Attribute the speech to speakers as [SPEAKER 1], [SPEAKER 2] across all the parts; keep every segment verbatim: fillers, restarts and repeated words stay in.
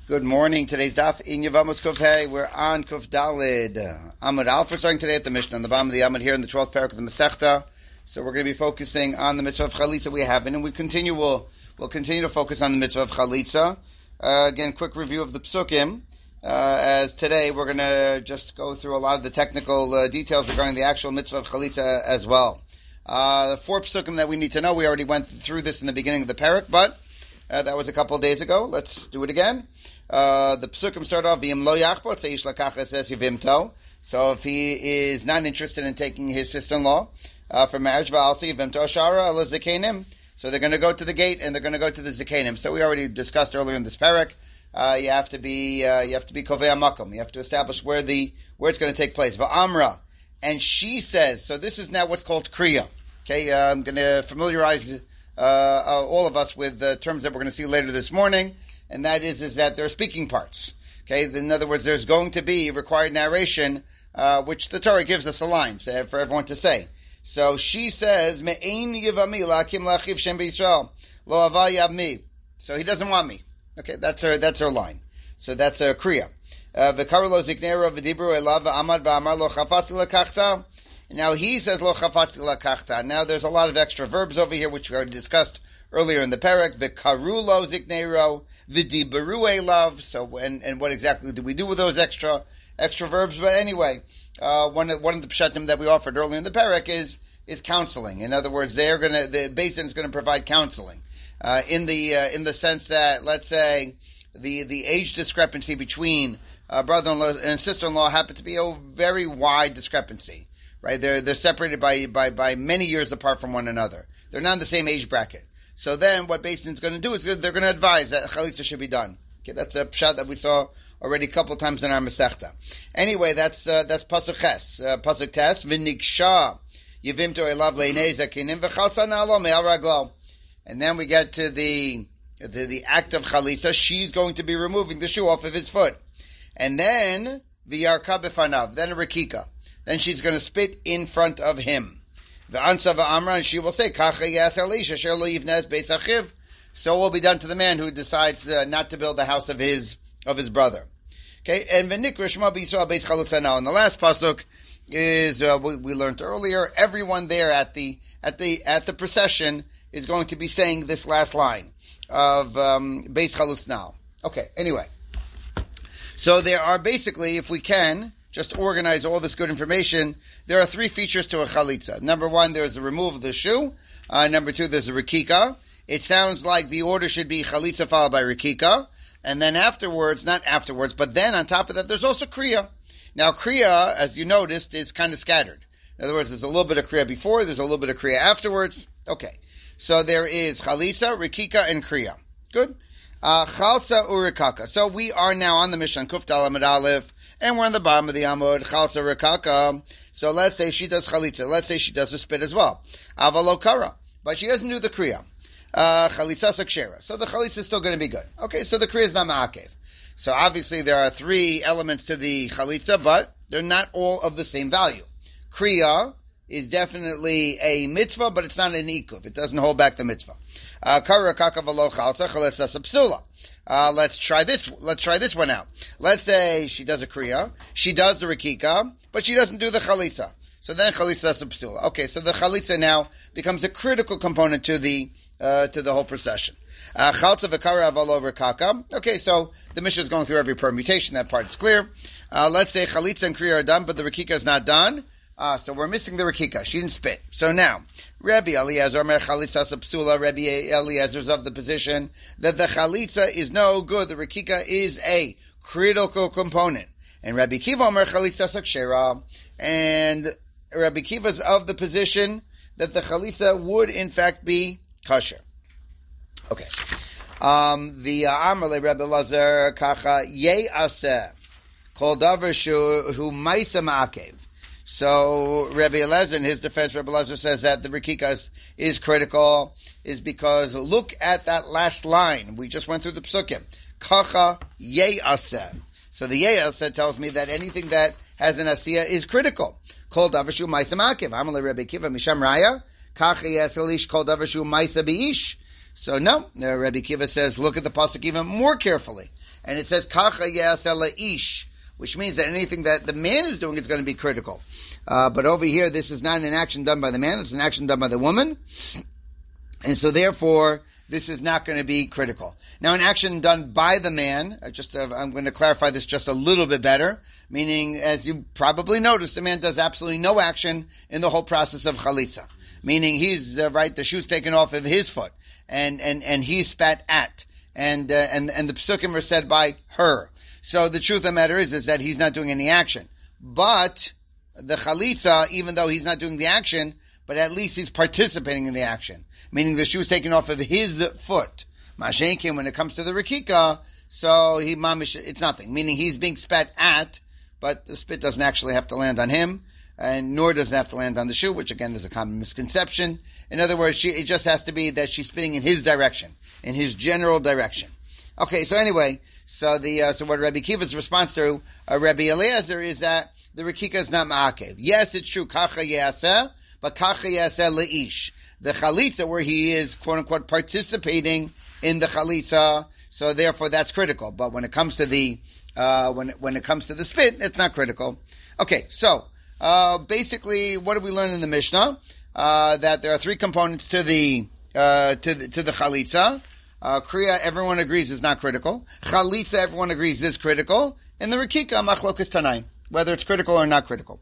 [SPEAKER 1] Good morning. Today's daf in Yevamos Kuf Hey. We're on Kuf Dalid. Amud Alf. We're starting today at the Mishnah on the bottom of the Amud here in the twelfth parak of the Masechta. So we're going to be focusing on the mitzvah of Chalitza we have, and we continue. We'll we'll continue to focus on the mitzvah of Chalitza. Uh, again, quick review of the Psukim. Uh, as today we're going to just go through a lot of the technical uh, details regarding the actual mitzvah of Chalitza as well. Uh, the four Psukim that we need to know. We already went through this in the beginning of the parak, but uh, that was a couple of days ago. Let's do it again. Uh, the Psukim start off, V'im lo yachpo, tzeish lakacha says yivimto. So if he is not interested in taking his sister-in-law uh, for marriage, v'alsi yivimto ashara ala zikenim. So they're going to go to the gate and they're going to go to the zikenim. So we already discussed earlier in this parak. Uh, you have to be uh, you have to be kovei makom. You have to establish where the where it's going to take place. V'amra, and she says. So this is now what's called kriya. Okay, uh, I'm going to familiarize uh, uh, all of us with the terms that we're going to see later this morning. And that is, is that there are speaking parts. Okay, in other words, there's going to be required narration, uh, which the Torah gives us a line so for everyone to say. So she says, "Me'ein yivami la'akim la'achiv shem b'Yisrael lo hava yavmi." So he doesn't want me. Okay, that's her. That's her line. So that's a kriya. V'karu lo ziknera v'dibru elav v'amad v'amar lo chafatzi lakachta. Now he says lo chafatzi lakachta. Now there's a lot of extra verbs over here, which we already discussed earlier in the parak. V'karu lo ziknero. V'dibaru love. So, and, and what exactly do we do with those extra extra verbs? But anyway, uh, one of one of the pshatim that we offered earlier in the parak is is counseling. In other words, they're gonna the Beis Din is going to provide counseling uh, in the uh, in the sense that, let's say, the the age discrepancy between uh, brother-in-law and sister-in-law happen to be a very wide discrepancy. Right? They're they're separated by by by many years apart from one another. They're not in the same age bracket. So then what Beis Din is going to do is they're going to advise that Chalitza should be done. Okay, that's a pshat that we saw already a couple times in our Masechta. Anyway, that's uh, that's Pasuk Ches. Uh, Pasuk Tes, V'niksha yivimto elav leinei zakinim v'chalsa na'alo me'al raglo. And then we get to the, the the act of Chalitza. She's going to be removing the shoe off of his foot. And then, v'yarka b'fanav, then a rekika. Then she's going to spit in front of him. The Ansa v'amra, and she will say, "Kacha yas Elisha asher lo yivneh beis achiv." So will be done to the man who decides uh, not to build the house of his of his brother. Okay, and v'nikra shema b'Yisrael beis chalutza. Now, in the last pasuk is uh, we, we learned earlier. Everyone there at the at the at the procession is going to be saying this last line of um, beis chalutz now. Okay, anyway, so there are basically, if we can just organize all this good information, there are three features to a chalitza. Number one, there's the removal of the shoe. Uh, number two, there's a rekika. It sounds like the order should be chalitza followed by rekika. And then afterwards, not afterwards, but then on top of that, there's also kriya. Now, kriya, as you noticed, is kind of scattered. In other words, there's a little bit of kriya before, there's a little bit of kriya afterwards. Okay. So there is chalitza, rekika, and kriya. Good. Uh, chalsa urikaka. So we are now on the Mishnah, Kuf Dal Amud Aleph, and we're on the bottom of the Amud, chalsa rekaka. So let's say she does chalitza. Let's say she does a spit as well. Avalo kara. But she doesn't do the kriya. Uh, chalitza sakshera. So the chalitza is still going to be good. Okay, so the kriya is not ma'akev. So obviously there are three elements to the chalitza, but they're not all of the same value. Kriya is definitely a mitzvah, but it's not an ikuv. It doesn't hold back the mitzvah. Uh, kara rekaka v'lo chalsa chalitza sapsula. Uh, let's try this, let's try this one out. Let's say she does a kriya, she does the rekika, but she doesn't do the chalitza. So then chalitza is a psula. Okay, so the chalitza now becomes a critical component to the, uh, to the whole procession. Uh, chalza v'kara avalo rekaka. Okay, so the Mishnah is going through every permutation, that part is clear. Uh, let's say chalitza and kriya are done, but the rekika is not done. Uh, so we're missing the rekika. She didn't spit. So now, Rabbi Eliezer, Mer Chalitza Sapsula, Rabbi Eliezer's of the position that the Chalitza is no good. The rekika is a critical component. And Rabbi Kiva, Mer Chalitza Sakshera, and Rabbi Kiva's of the position that the Chalitza would in fact be kosher. Okay. Um, the Amrle Rabbi Eliezer, Kacha Ye Aseh, Kol Davar Shu Maisa Ma'akev. So Rabbi Eliezer, in his defense, Rabbi Eliezer says that the rekika is, is critical, is because look at that last line. We just went through the psukim. Kacha ye'aseh. So the ye'aseh tells me that anything that has an asiyah is critical. Kol davashu ma'isa ma'akev. Amalei Rabbi Kiva misham raya. Kacha ye'aseh kol davashu ma'isa bi'ish. So no, Rabbi Kiva says look at the pasuk even more carefully. And it says, kacha yaseh le'ish, which means that anything that the man is doing is going to be critical. Uh, but over here, this is not an action done by the man, it's an action done by the woman. And so therefore, this is not going to be critical. Now, an action done by the man, uh, just uh, I'm going to clarify this just a little bit better, meaning, as you probably noticed, the man does absolutely no action in the whole process of chalitza. Meaning he's, uh, right, the shoe's taken off of his foot, and, and, and he's spat at, and, uh, and, and the psukim are said by her. So the truth of the matter is, is that he's not doing any action. But the chalitza, even though he's not doing the action, but at least he's participating in the action. Meaning the shoe's taken off of his foot. Mashenkin, when it comes to the rikika, so he mamish, it's nothing. Meaning he's being spat at, but the spit doesn't actually have to land on him, and nor does it have to land on the shoe, which again is a common misconception. In other words, she, it just has to be that she's spitting in his direction, in his general direction. Okay, so anyway, so the uh, so what Rabbi Kiva's response to uh, Rabbi Eliezer is that the rikika is not ma'akev. Yes, it's true, kacha yaseh, but kacha yaseh le'ish. The chalitza, where he is, quote unquote, participating in the chalitza, so therefore that's critical. But when it comes to the, uh, when, when it comes to the spit, it's not critical. Okay, so, uh, basically, what did we learn in the Mishnah? Uh, that there are three components to the, uh, to the, to the chalitza. Uh, kriya, everyone agrees is not critical. Chalitza, everyone agrees is critical. And the rikika, machlokas tanaim, whether it's critical or not critical.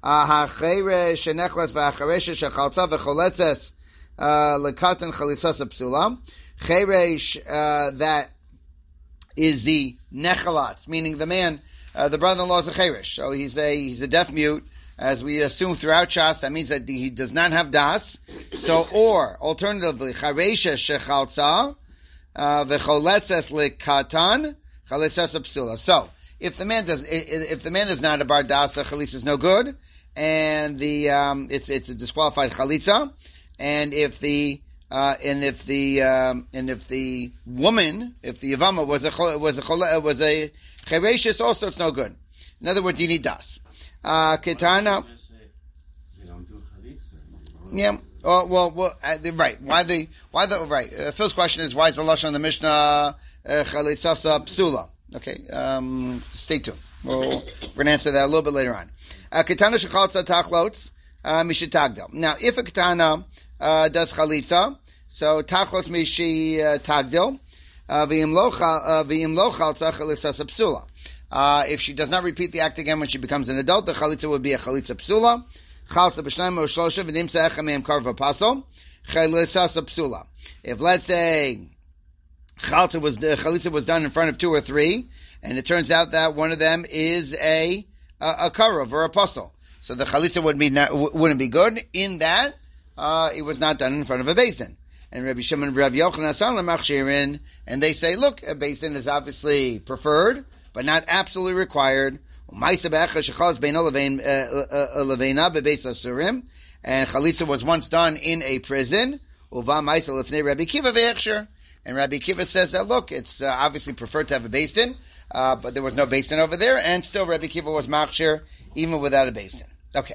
[SPEAKER 1] Ha-cheresh shenechlas v'acharesh shechaltza v'choletzes lekatan chalitzas psula. Cheresh, that is the nechalatz, meaning the man, uh, the brother-in-law is a cheresh, so he's a he's a deaf mute, as we assume throughout Shas. That means that he does not have das. So, or alternatively, cheresh shechaltza v'choletzes lekatan chalitzas psula. So, if the man does, if the man is not a bar das, the chalitza is no good, and the um, it's it's a disqualified chalitza. And if the uh, and if the um, and if the woman, if the yavama was a was a was a chereshes, also it's no good. In other words, you need das. Uh, Ketana. Yeah. Oh, well, well, uh, right. Why the why the right? Uh, Phil's question is, why is the lashon on the Mishnah chalitzasa psula? Okay. Um, stay tuned. We'll, we're going to answer that a little bit later on. Ketana shechaltza tachlotz mishetagdel. Now, if a ketana Uh, does chalitza, so tachlos mishi tagdil, v'im lo chaltza chalitza psula. If she does not repeat the act again when she becomes an adult, the chalitza would be a chalitza psula. Chaltza b'shnayim or shlosha v'nimsa echem me'em karva paso chalitza psula. If let's say chaltza was the chalitza was done in front of two or three, and it turns out that one of them is a a, a karav or a puzzle, so the chalitza would be not, wouldn't be good in that. Uh, it was not done in front of a basin. And Rabbi Shimon and Rabbi Yochanan Asan Lemachshirin, and they say, look, a basin is obviously preferred, but not absolutely required. And chalitza was once done in a prison. And Rabbi Kiva says that, look, it's uh, obviously preferred to have a basin, uh, but there was no basin over there, and still Rabbi Kiva was machshir, even without a basin. Okay.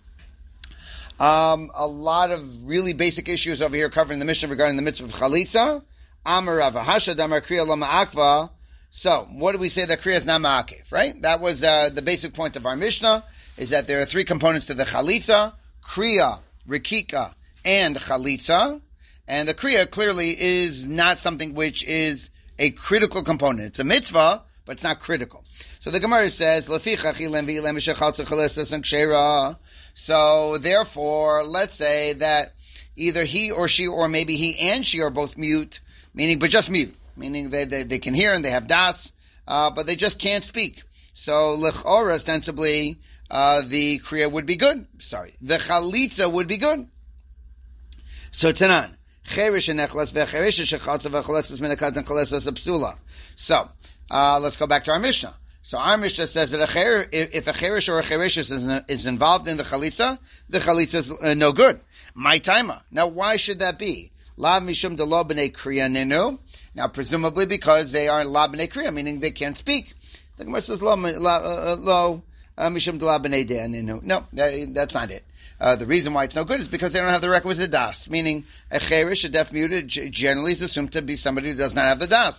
[SPEAKER 1] Um, a lot of really basic issues over here covering the Mishnah regarding the mitzvah of chalitza. Amar Rav Hashad Amar Kriya Lo Ma'akva. So, what do we say that Kriya is not ma'akev, right? That was uh, the basic point of our Mishnah, is that there are three components to the chalitza: Kriya, Rikika, and chalitza. And the Kriya clearly is not something which is a critical component. It's a mitzvah, but it's not critical. So the Gemara says, Leficha chilem v'ilem shechaltza chalitza and kshera. So, therefore, let's say that either he or she, or maybe he and she are both mute, meaning, but just mute, meaning they, they, they can hear and they have das, uh, but they just can't speak. So, l'chora, ostensibly, uh, the kriya would be good. Sorry, the chalitza would be good. So, tanan, cherish nechlas v'cherish shechatza v'choletzes minakatan choletzes psula. So, uh, let's go back to our Mishnah. So our Mishnah says that a cher, if a cherish or a cherish is, is involved in the chalitza, the chalitza is uh, no good. My timer. Now, why should that be? La mishum de lo b'nei kriya ninu. Now, presumably because they are la b'nei kriya, meaning they can't speak. The Gemara says lo mishum de la b'nei dea ninu. No, that, that's not it. Uh, the reason why it's no good is because they don't have the requisite das, meaning a cherish, a deaf muted, generally is assumed to be somebody who does not have the das.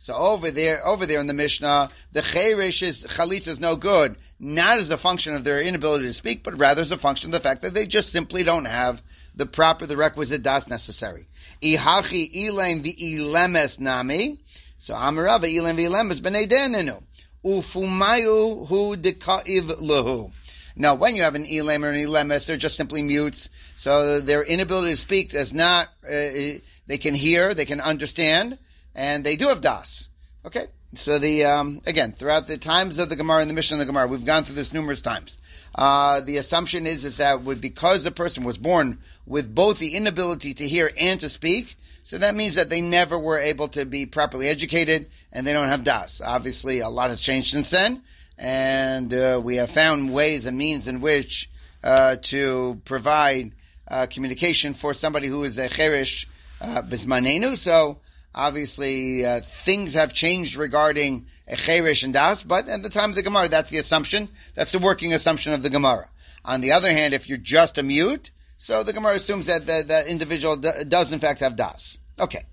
[SPEAKER 1] So over there, over there in the Mishnah, the cheresh is chalitza is no good, not as a function of their inability to speak, but rather as a function of the fact that they just simply don't have the proper, the requisite das necessary. Ihachi ilaim v'ilemes nami. So Amarava ilaim v'ilemes b'nei denenu. Ufumayu hu deka'iv lahu. Now, when you have an ilaim or an ilemes, they're just simply mutes. So their inability to speak is not, uh, they can hear, they can understand, and they do have das. Okay? So the, um, again, throughout the times of the Gemara and the Mishnah and the Gemara, we've gone through this numerous times. Uh, the assumption is, is that with, because the person was born with both the inability to hear and to speak, so that means that they never were able to be properly educated and they don't have das. Obviously, a lot has changed since then, and uh, we have found ways and means in which uh, to provide uh, communication for somebody who is a cheresh uh, bismanenu. So, obviously, uh, things have changed regarding a cheresh and das, but at the time of the Gemara, that's the assumption. That's the working assumption of the Gemara. On the other hand, if you're just a mute, so the Gemara assumes that the, the individual d- does in fact have das. Okay.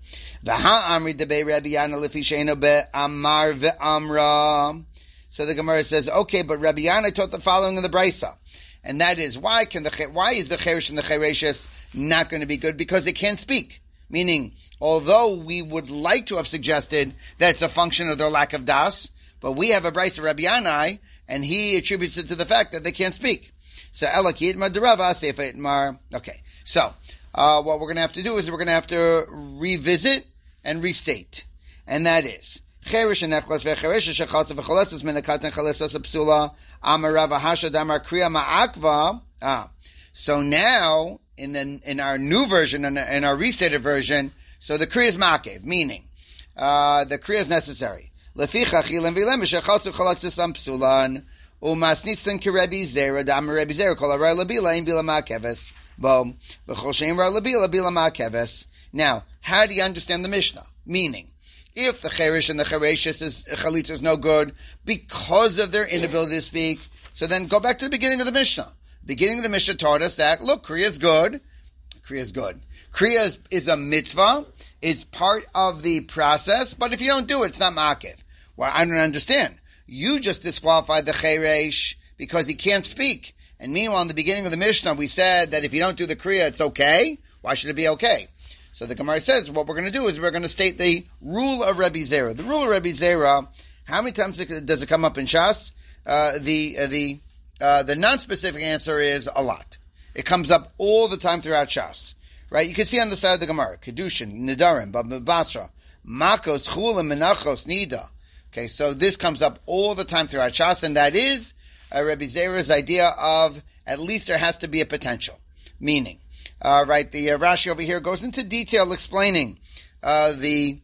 [SPEAKER 1] So the Gemara says, okay, but Rabbi Yana taught the following in the Brisa. And that is, why can the why is the cheresh and the chereshes not going to be good? Because they can't speak. Meaning, although we would like to have suggested that it's a function of their lack of das, but we have a Brisa Rabbi Yanai, and he attributes it to the fact that they can't speak. So, Elakit Madarava, Sefa Itmar. Okay. So, uh, what we're going to have to do is we're going to have to revisit and restate. And that is, Cheresh and Nechlas ve'cheresh shechatz v'choletzes menakat and chaletzes psula amarava hashad amar kriya ma'akva. Ah. So now, in the, in our new version, in, in our restated version, so the kriya is ma'akev, meaning, uh, the kriya is necessary. Leficha chilim v'ilem shechatz v'choletzes psulan. Umasnitzan kirebi zera dam rebi zera kol aray labila in bila ma'akeves bo v'chol sheim ra labila bila ma'akeves. Now, how do you understand the Mishnah? Meaning, if the cheresh and the chereshes is chalitza is no good because of their inability to speak, so then go back to the beginning of the Mishnah. Beginning of the Mishnah taught us that look, kriya is good. Kriya is good. Kriya is, is a mitzvah. It's part of the process, but if you don't do it, it's not ma'akev. Well, I don't understand. You just disqualified the cheresh because he can't speak. And meanwhile, in the beginning of the Mishnah, we said that if you don't do the kriya, it's okay. Why should it be okay? So the Gemara says, what we're going to do is we're going to state the rule of Rebbe Zera. The rule of Rebbe Zera, how many times does it come up in Shas? Uh, the uh, the uh, the non-specific answer is a lot. It comes up all the time throughout Shas. Right? You can see on the side of the Gemara, Kedushin, Nidarim, Basra, Makos, Chulim, Menachos, Nida. Okay, so this comes up all the time throughout Shas, and that is uh, Rebbe Zera's idea of at least there has to be a potential. Meaning, uh, right, the uh, Rashi over here goes into detail explaining uh, the,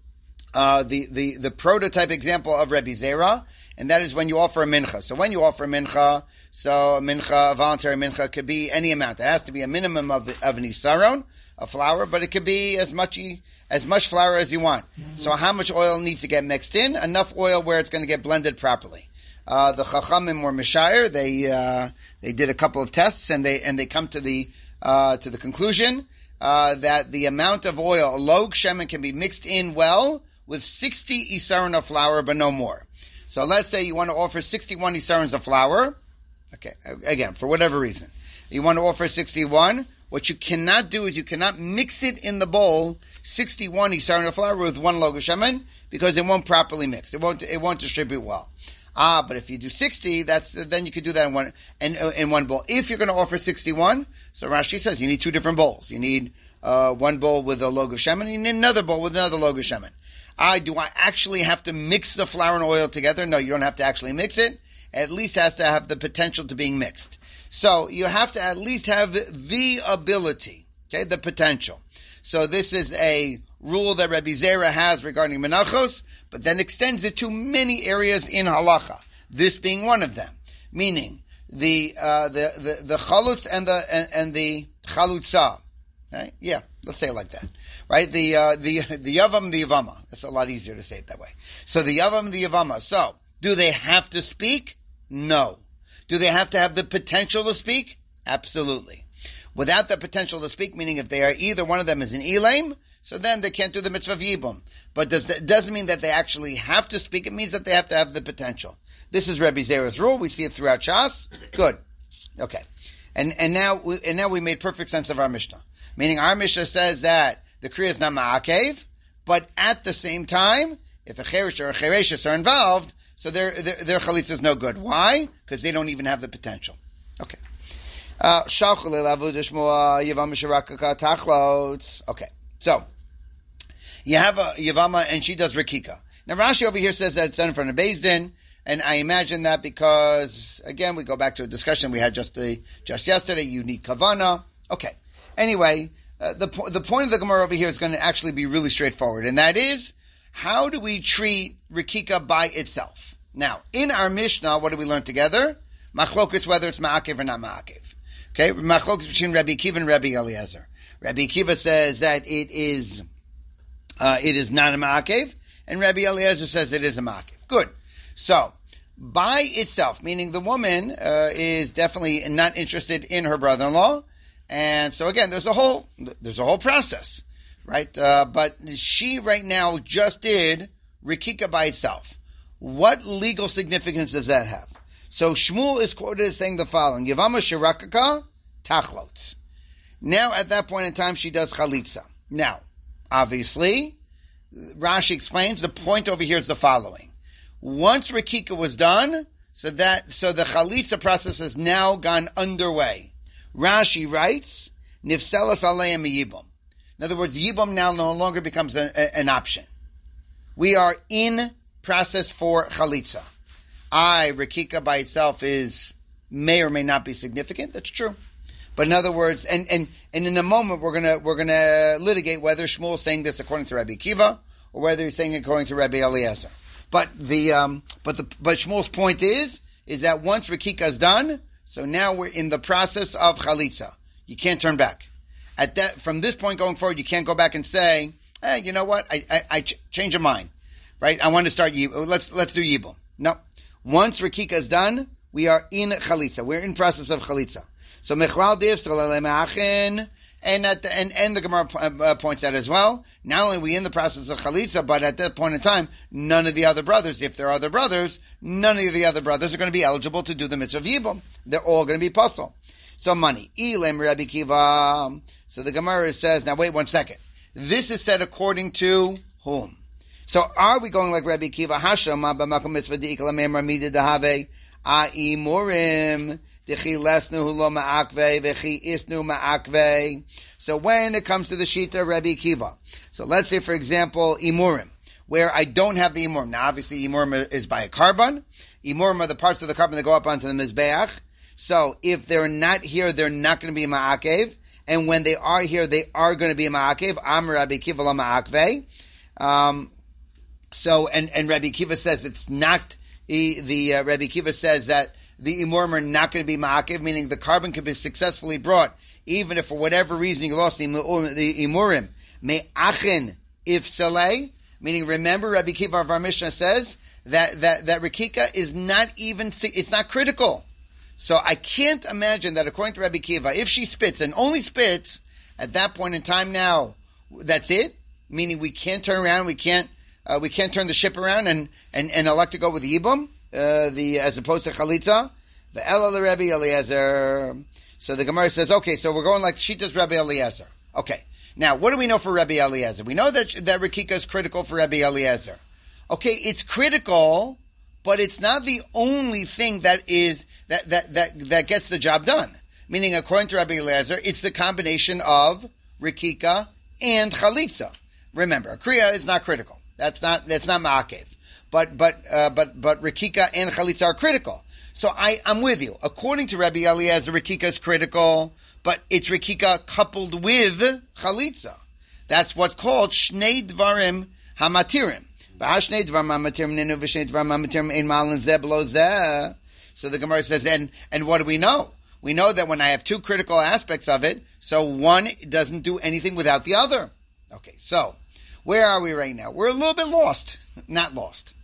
[SPEAKER 1] uh, the the the prototype example of Rebbe Zera, and that is when you offer a mincha. So when you offer a mincha, so a mincha, a voluntary mincha, could be any amount. It has to be a minimum of of an isaron, a flour, but it could be as much as much flour as you want. Mm-hmm. So how much oil needs to get mixed in? Enough oil where it's going to get blended properly. Uh, the Chachamim were Mishayer. They uh, they did a couple of tests, and they and they come to the uh, to the conclusion uh, that the amount of oil, a log shemen, can be mixed in well with sixty isaron of flour, but no more. So let's say you want to offer sixty-one isarons of flour. Okay, again, for whatever reason, you want to offer sixty-one. What you cannot do is you cannot mix it in the bowl, sixty-one isaron of flour with one log of shemen, because it won't properly mix. It won't. It won't distribute well. Ah, but if you do sixty, that's then you could do that in one in, in one bowl. If you're going to offer sixty-one, so Rashi says you need two different bowls. You need uh, one bowl with a log of shemen, and you need another bowl with another log of shemen. Ah, do I actually have to mix the flour and oil together? No, you don't have to actually mix it. At least has to have the potential to being mixed. So you have to at least have the ability, okay, the potential. So this is a rule that Rebbe Zera has regarding menachos, but then extends it to many areas in halacha. This being one of them, meaning the uh, the the the chalutz and the and, and the chalutza. Right? Yeah, let's say it like that. Right? The uh, the the yavam, the yavama. That's a lot easier to say it that way. So the yavam, the yavama. So do they have to speak? No. Do they have to have the potential to speak? Absolutely. Without the potential to speak, meaning if they are either one of them is an elaim, so then they can't do the mitzvah of Yibum. But does that doesn't mean that they actually have to speak. It means that they have to have the potential. This is Rebbe Zera's rule. We see it throughout Shas. Good. Okay. And and now we, and now we made perfect sense of our Mishnah. Meaning our Mishnah says that the Kriya is not Ma'akev, but at the same time, if a Cheresh or a Chereshes are involved, so their, their, their Chalitza is no good. Why? Because they don't even have the potential. Okay. Uh, okay. So, you have a Yavama and she does Rikika. Now Rashi over here says that it's done in front of Beis Din, and I imagine that because, again, we go back to a discussion we had just the, just yesterday, you need Kavana. Okay. Anyway, uh, the, po- the point of the Gemara over here is going to actually be really straightforward, and that is, how do we treat Rikika by itself? Now, in our Mishnah, what do we learn together? Machlokas, whether it's Ma'akev or not Ma'akev. Okay? Machlokas between Rabbi Akiva and Rabbi Eliezer. Rabbi Akiva says that it is, uh, it is not a Ma'akev, and Rabbi Eliezer says it is a Ma'akev. Good. So, by itself, meaning the woman uh, is definitely not interested in her brother-in-law, and so again, there's a whole there's a whole process, right? Uh, but she right now just did Rikika by itself. What legal significance does that have? So Shmuel is quoted as saying the following: Yavama shirakaka tachlotz. Now, at that point in time, she does chalitza. Now, obviously, Rashi explains the point over here is the following. Once Rikika was done, so that so the chalitza process has now gone underway. Rashi writes, "Nifselas aleim yibum." In other words, yibum now no longer becomes a, a, an option. We are in process for chalitza. I Rikika by itself is may or may not be significant. That's true, but in other words, and and and in a moment we're gonna we're gonna litigate whether Shmuel is saying this according to Rabbi Akiva or whether he's saying it according to Rabbi Eliezer. But the um, but the but Shmuel's point is is that once Rikika is done, so now we're in the process of chalitza. You can't turn back. At that from this point going forward, you can't go back and say, "Hey, you know what? I I, I ch- change of mind, right? I want to start yibum. Let's let's do yibum." No, once Rikika is done, we are in chalitza. We're in process of chalitza. So mechlal div salalem and at the and, and the Gemara uh, points out as well. Not only are we in the process of chalitza, but at that point in time, none of the other brothers, if there are other brothers, none of the other brothers are going to be eligible to do the mitzvah of yibum. They're all going to be puzzle. So money. Elim Rabbi Kiva. So the Gemara says, now wait one second. This is said according to whom? So are we going like Rabbi Kiva? Hashem b'makom mitzvah di'ikla me'emar mida dehave a'i morim. So when it comes to the Shita Rabbi Akiva, so let's say, for example, Imurim, where I don't have the Imurim. Now, obviously, Imurim is by a carbon. Imurim are the parts of the carbon that go up onto the Mizbeach. So if they're not here, they're not going to be Ma'akev. And when they are here, they are going to be Ma'akev. Am Rabbi Akiva la Ma'akve. Um, so, and, and Rabbi Akiva says it's not, the uh, Rabbi Akiva says that the imurim are not going to be ma'akev, meaning the carbon can be successfully brought, even if for whatever reason you lost the imurim. Me'achen if saleh, meaning remember Rabbi Akiva of our Mishnah says that, that, that Rikika is not even, it's not critical. So I can't imagine that according to Rabbi Akiva, if she spits and only spits, at that point in time now, that's it, meaning we can't turn around, we can't, uh, we can't turn the ship around and, and, and elect to go with Yibum. Uh, the as opposed to chalitza, the Ela Rabbi Eliezer. So the Gemara says, okay, so we're going like Shita's Rabbi Eliezer. Okay, now what do we know for Rabbi Eliezer? We know that that Rikika is critical for Rabbi Eliezer. Okay, it's critical, but it's not the only thing that is that that that that gets the job done. Meaning, according to Rabbi Eliezer, it's the combination of Rikika and chalitza. Remember, a kriya is not critical. That's not that's not ma'akev. But but uh, but but Rikika and Chalitza are critical. So I, I'm with you. According to Rabbi Eliezer, Rikika is critical, but it's Rikika coupled with Chalitza. That's what's called Shnei Dvarim Hamatirim. Shnei Dvarim Hamatirim Ninu v'Shnei Dvarim Hamatirim Ein Malin Zeh B'lo Zeh. So the Gemara says, and and what do we know? We know that when I have two critical aspects of it, so one doesn't do anything without the other. Okay, so where are we right now? We're a little bit lost. Not lost.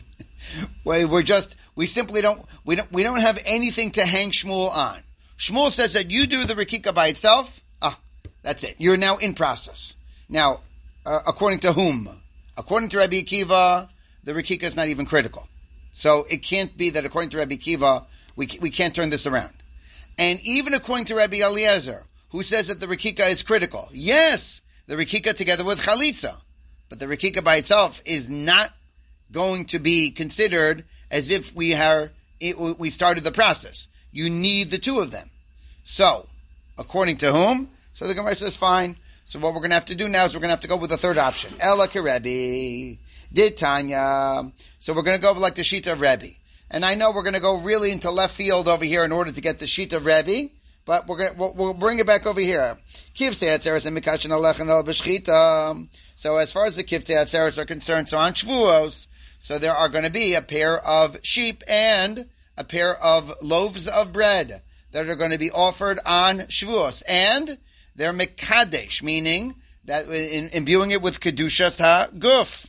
[SPEAKER 1] We're just, we simply don't, we don't, we don't have anything to hang Shmuel on. Shmuel says that you do the Rikika by itself. Ah, that's it. You're now in process. Now, uh, according to whom? According to Rabbi Akiva, the Rikika is not even critical. So it can't be that according to Rabbi Akiva, we we can't turn this around. And even according to Rabbi Eliezer, who says that the Rikika is critical, yes, the Rikika together with Chalitza, but the Rikika by itself is not going to be considered as if we are it, we started the process. You need the two of them. So, according to whom? So the Gemara says, fine. So what we're going to have to do now is we're going to have to go with the third option. Ela Kerebi, did Tanya. So we're going to go like the Shita of Rebbe. And I know we're going to go really into left field over here in order to get the Shita of Rebbe, but we're going to, we'll, we'll bring it back over here. Kiftei Atzeres and Mikachin Alechan El B'Shchita. So as far as the Kiftei Atzeres are concerned, so on Shavuos, so there are going to be a pair of sheep and a pair of loaves of bread that are going to be offered on Shavuos. And they're Mekadesh, meaning that in, imbuing it with Kedushas HaGuf.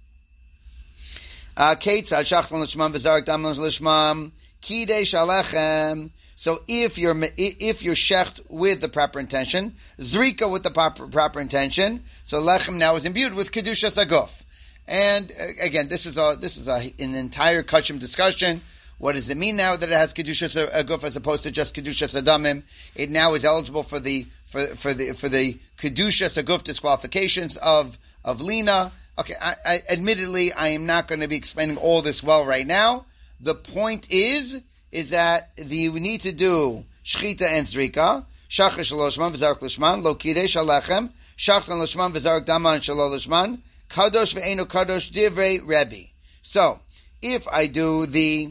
[SPEAKER 1] Ketzad Shachtan L'Shmam V'Zarak Dam L'Shmam Kidesh Alechem. So if you're if you're shecht with the proper intention, Zrika with the proper, proper intention, so Lechem now is imbued with Kedushas HaGuf. And again, this is a this is a, an entire Kashim discussion. What does it mean now that it has Kedushas HaGuf as opposed to just Kedushas HaDamim? It now is eligible for the for for the for the Kedushas HaGuf disqualifications of of Lina. Okay, I, I, admittedly, I am not going to be explaining all this well right now. The point is, is that the, we need to do Shchita and Zrika, Shachar Shelo Lishman, V'Zarek Lishman, Lo Kidesh Alechem, Shachtan Lishman, V'Zarek Daman Shelo Lishman, Kadosh Ve'enu Kadosh Divrei Rebbe. So, if I do the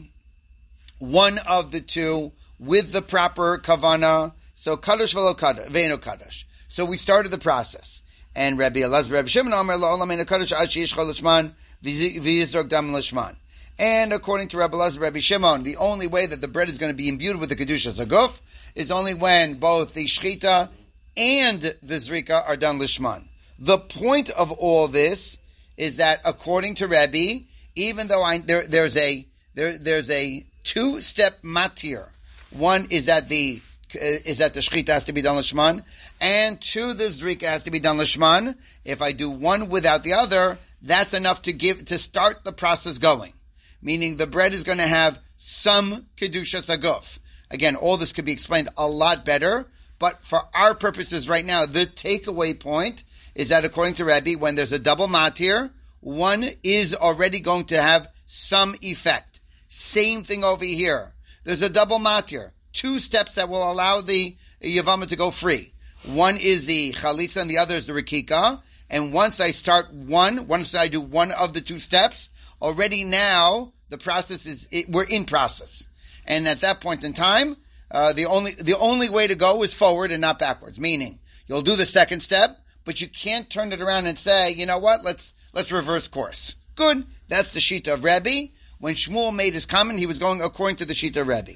[SPEAKER 1] one of the two with the proper kavana, so Kadosh Ve'lo Kadosh, Ve'enu Kadosh. So we started the process. And Rabbi Elazar, Rabbi Shimon, Amar La'olam Einu Kadosh Ad Sheyish Chol Lishman V'Yizrok Dam Lishman. And according to Rabbi Elazar, Rabbi Shimon, the only way that the bread is going to be imbued with the Kedushas HaGuf is only when both the Shchita and the Zrika are done Lishman. The point of all this is that according to Rabbi, even though I, there, there's a there, there's a two-step matir. One is that the is that the Shchita has to be done Lishman, and two, the Zrika has to be done Lishman. If I do one without the other, that's enough to give to start the process going. Meaning the bread is going to have some Kedushas HaGuf. Again, all this could be explained a lot better, but for our purposes right now, the takeaway point is that according to Rabbi, when there's a double matir, one is already going to have some effect. Same thing over here. There's a double matir. Two steps that will allow the Yavama to go free. One is the Chalitza and the other is the Rikika. And once I start one, once I do one of the two steps, already now the process is, it, we're in process. And at that point in time, uh, the only, the only way to go is forward and not backwards. Meaning, you'll do the second step, but you can't turn it around and say, you know what, let's, let's reverse course. Good. That's the Shita of Rebbe. When Shmuel made his comment, he was going according to the Shita of Rebbe.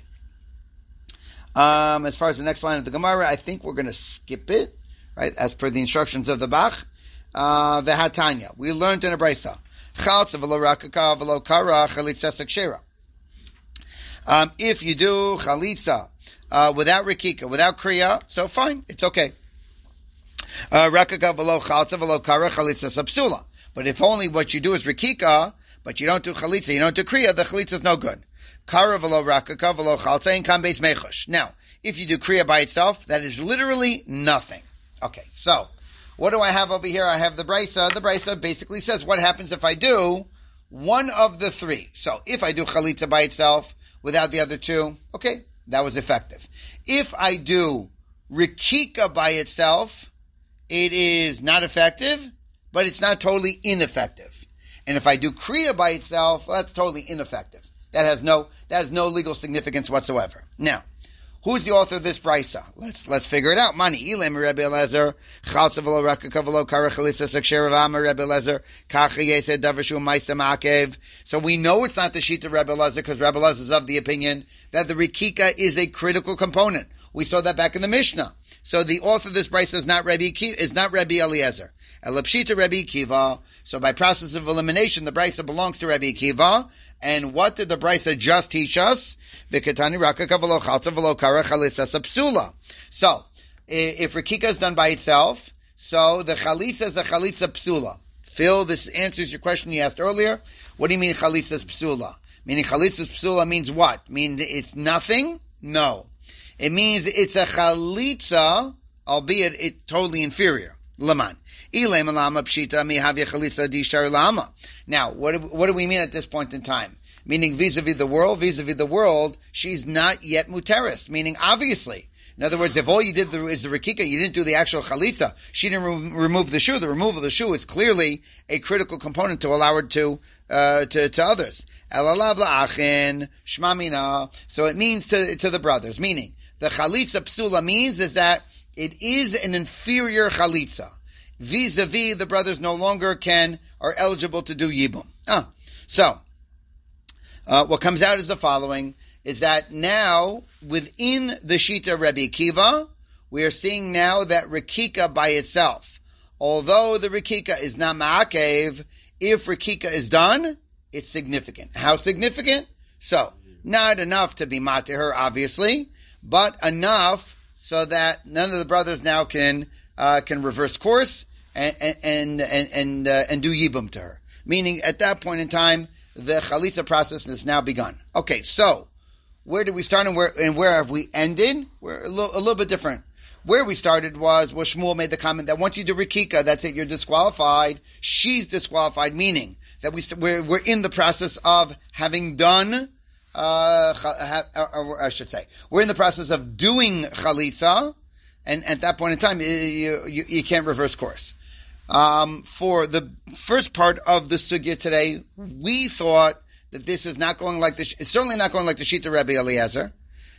[SPEAKER 1] Um, as far as the next line of the Gemara, I think we're going to skip it, right? As per the instructions of the Bach. Uh, the Hatanya. We learned in a Brisa. Chaltza v'lo rakaka v'lo kara chalitza sekshera. Um, if you do chalitza, uh, without rikika, without kriya, so fine, it's okay. Uh, rakaka v'lo chaltza v'lo kara chalitza sapsula. But if only what you do is rikika, but you don't do chalitza, you don't do kriya, the chalitza is no good. Kara v'lo rakaka v'lo chaltza in kan beis mechosh. Now, if you do kriya by itself, that is literally nothing. Okay, so, what do I have over here? I have the Brisa. The Brisa basically says, what happens if I do one of the three? So, if I do chalitza by itself, without the other two, okay, that was effective. If I do rikika by itself, it is not effective, but it's not totally ineffective. And if I do kriya by itself, well, that's totally ineffective. That has no, that has no legal significance whatsoever. Now, who's the author of this brisa? Let's let's figure it out. Mani ilim Rebbe Eliezer chaltza v'lo rakaka v'lo kara chalitza sekshera v'amar Rebbe Eliezer kacha yesed davashu ma'isa ma'akev. So we know it's not the sheet of Rebbe Eliezer because Rebbe Eliezer is of the opinion that the rikika is a critical component. We saw that back in the Mishnah. So the author of this brisa is not Rebbe is not Rebbe Eliezer. Elapshita Rebbe Akiva. So by process of elimination, the brisa belongs to Rebbe Akiva. And what did the brisa just teach us? V'katani rakaka v'lo chaltza v'lo kara chalitza sapsula. So, if rikika is done by itself, So the chalitza is a chalitza psula. Phil, this answers your question you asked earlier. What do you mean chalitza is psula? Meaning chalitza is psula means what? Mean it's nothing? No. It means it's a chalitza, albeit it totally inferior. Laman. Now, what do, what do we mean at this point in time? Meaning vis-a-vis the world, vis-a-vis the world, she's not yet muteris. Meaning obviously. In other words, if all you did is the rikika, you didn't do the actual chalitza, she didn't re- remove the shoe. The removal of the shoe is clearly a critical component to allow her to uh, to, to others. Elalav la'achin shmamina. So it means to to the brothers. Meaning the chalitza psula means is that it is an inferior chalitza. Vis-a-vis, the brothers no longer can are eligible to do yibum. Ah, so uh, what comes out is the following. Is that now, within the Shita Rebbe Akiva, we are seeing now that Rikika by itself, although the Rikika is not Ma'akev, if Rikika is done, it's significant. How significant? So, not enough to be Mate her, obviously, but enough so that none of the brothers now can uh, can reverse course and and and and, uh, and do Yibum to her. Meaning, at that point in time, the Chalitza process has now begun. Okay, so, where did we start and where and where have we ended? We're a little, a little bit different. Where we started was where Shmuel made the comment that once you do Rikika, that's it, you're disqualified. She's disqualified, meaning that we st- we're, we're in the process of having done, uh, or, or I should say, we're in the process of doing Chalitza, and at that point in time, you, you, you can't reverse course. Um, for the first part of the sugya today, we thought that this is not going like the, it's certainly not going like the Shita Rebbe Eliezer.